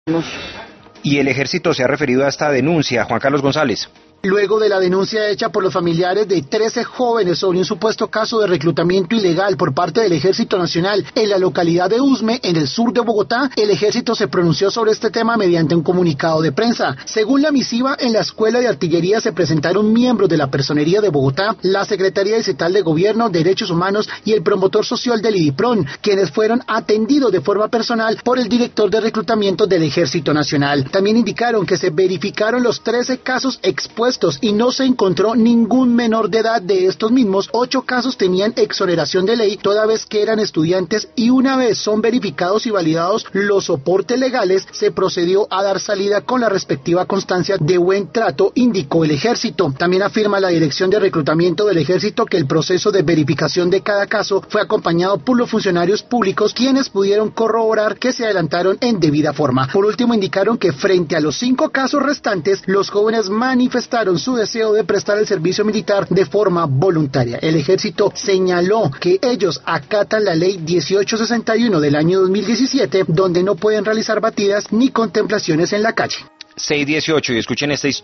Y el ejército se ha referido a esta denuncia, Juan Carlos González. Luego de la denuncia hecha por los familiares de 13 jóvenes sobre un supuesto caso de reclutamiento ilegal por parte del Ejército Nacional en la localidad de Usme, en el sur de Bogotá, el ejército se pronunció sobre este tema mediante un comunicado de prensa. Según la misiva, en la Escuela de Artillería se presentaron miembros de la Personería de Bogotá, la Secretaría Distrital de Gobierno, Derechos Humanos y el promotor social del IDIPRON, quienes fueron atendidos de forma personal por el director de reclutamiento del Ejército Nacional. También indicaron que se verificaron los 13 casos expuestos y no se encontró ningún menor de edad de estos mismos. 8 casos tenían exoneración de ley, toda vez que eran estudiantes, y una vez son verificados y validados los soportes legales, se procedió a dar salida con la respectiva constancia de buen trato, indicó el ejército. También afirma la Dirección de Reclutamiento del Ejército que el proceso de verificación de cada caso fue acompañado por los funcionarios públicos, quienes pudieron corroborar que se adelantaron en debida forma. Por último, indicaron que frente a los 5 casos restantes, los jóvenes manifestaron su deseo de prestar el servicio militar de forma voluntaria. El ejército señaló que ellos acatan la ley 1861 del año 2017, donde no pueden realizar batidas ni contemplaciones en la calle. 6:18, y escuchen esta historia.